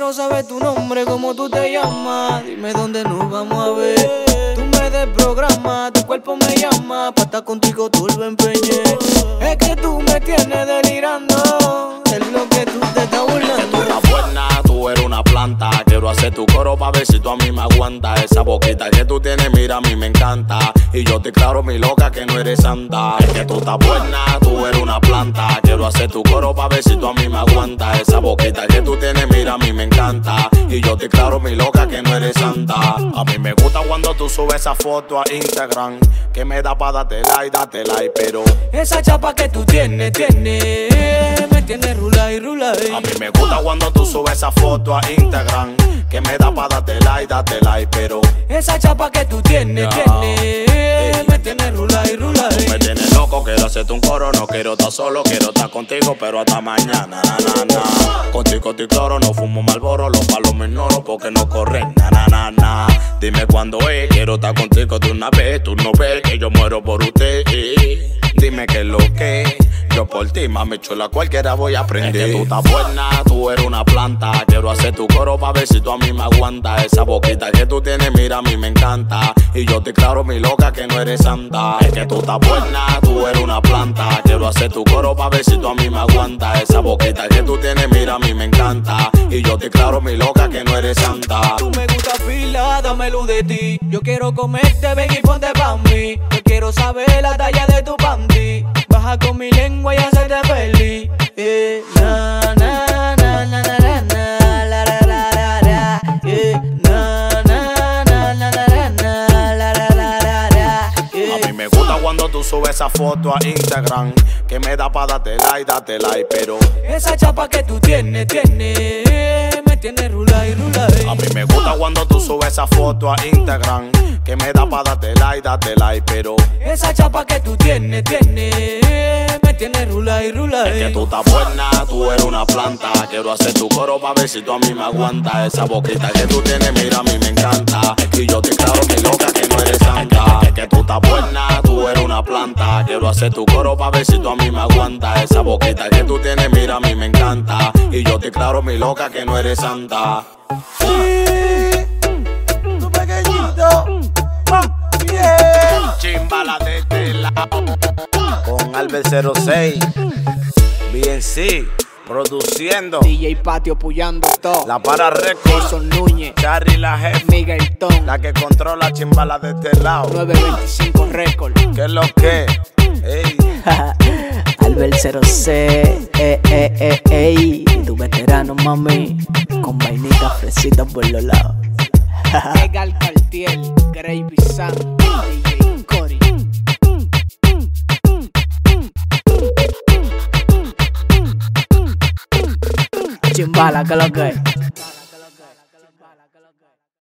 quiero saber tu nombre, cómo tú te llamas. Dime dónde nos vamos a ver. Tú me desprogramas, tu cuerpo me llama. Pa' estar contigo tú lo empeñé. Es que tú me tienes delirando. Es lo que tú te estás burlando. Es que tú estás buena, tú eres una planta. Quiero hacer tu coro pa' ver si tú a mí me aguantas. Esa boquita que tú tienes, mira, a mí me encanta. Y yo te claro, mi loca, que no eres santa. Es que tú estás buena, tú eres una planta. Quiero hacer tu coro pa' ver si tú a mí me aguantas. Esa boquita que tú tienes, mira, a mí me encanta. Y yo te claro, mi loca, que no eres santa. A mí me gusta cuando tú subes esa foto a Instagram, que me da pa' darte like, pero esa chapa que tú tienes, me tiene rula y rula. a mí me gusta cuando tú subes esa foto a Instagram, que me da pa' darte like, pero esa chapa que tú tienes, me tiene rula y rula. tú me tienes loco, quiero hacerte un coro, no quiero estar solo, quiero estar contigo, pero hasta mañana, Contigo estoy claro, no fumo Marlboro, los palos me ignoro porque no corren, Dime cuándo es, quiero estar contigo de una vez, tú no ves que yo muero por usted. Dime qué es lo que yo por ti, mami chula, cualquiera voy a aprender. Es que tú estás buena, tú eres una planta. Quiero hacer tu coro pa' ver si tú a mí me aguantas. Esa boquita que tú tienes, mira, a mí me encanta. Y yo te claro, mi loca, que no eres santa. Es que tú estás buena, tú eres una planta. Quiero hacer tu coro pa' ver si tú a mí me aguantas. Esa boquita que tú tienes, mira, a mí me encanta. Y yo te claro, mi loca, que no eres santa. Tú me gusta pila, dame luz de ti. Yo quiero comerte, ven y ponte pa' mí. Yo quiero saber la talla de tu panty. Baja con mi lengua y hacerte feliz. Na na na na na na na la la la la la. Na na na na na na la la la la. A mí me gusta cuando tú subes esa foto a Instagram, que me da pa' darte like, pero esa chapa que tú tienes, me tiene rula y rula. a mí me gusta cuando tú subes esa foto a Instagram, que me da pa' darte like, pero esa chapa que tú tienes, me tiene rula y rula. es que tú estás buena, tú eres una planta. Quiero hacer tu coro pa' ver si tú a mí me aguantas. Esa boquita que tú tienes, mira, a mí me encanta. Y yo te claro, mi loca, que no eres santa. Es que tú estás buena, tú eres una planta. Quiero hacer tu coro pa' ver si tú a mí me aguantas. Esa boquita que tú tienes, mira, a mí me encanta. Y yo te claro, mi loca, que no eres santa. Tu pequeñito, bien. Chimbala de este lado, Con Albert 06, BNC, produciendo. DJ Patio puyando todo. La Para Records, Jason Núñez, Charry la jefa, Miguel Ton, la que controla chimbala de este lado. 925 Record. ¿Qué es lo que? Ey. Albert 06, ey, tu veterano mami, con vainita fresita por los lados. Legal Cartier, Gravy Sam, DJ Cory. Chimbala, que lo que